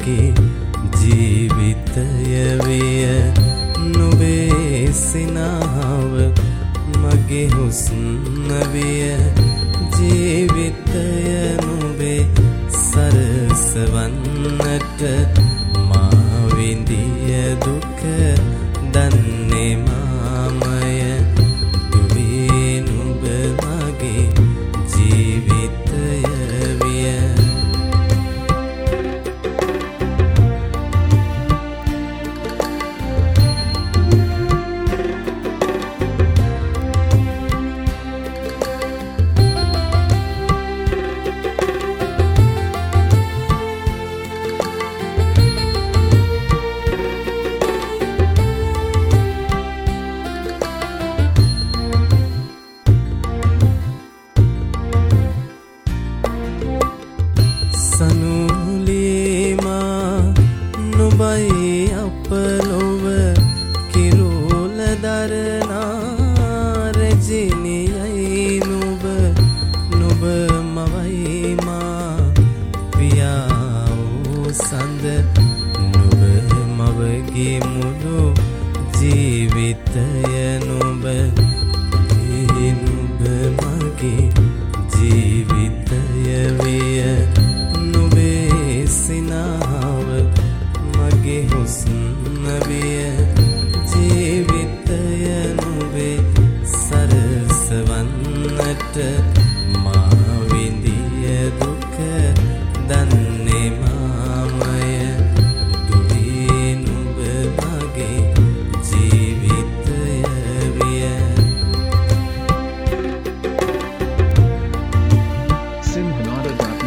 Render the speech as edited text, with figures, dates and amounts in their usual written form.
මගේ ජීවිතය විය නුඹේ සිනාව මගේ හුස්ම විය ජීවිතය නුඹේ සරසවන්නට මා විඳිය දුක දන්නේ මාමය දුවේ නුඹ මගේ ජීවිතය විය සනුලීමා නුඹයි අපලොව කිරුල දරනා රජිනියයි නුඹ මවයි මා පියා වූ සඳ නුඹ මවගේ මුළු ජීවිතය නුඹ මගේ ජීවිතය විය නුඹේ සිනාව මගේ හුස්ම විය ජීවිතය නුඹේ සරසවන්නට මා විඳිය දුක දන්නේ මාමය දුවේ නුඹ මගේ ජීවිතය විය Simhanada.com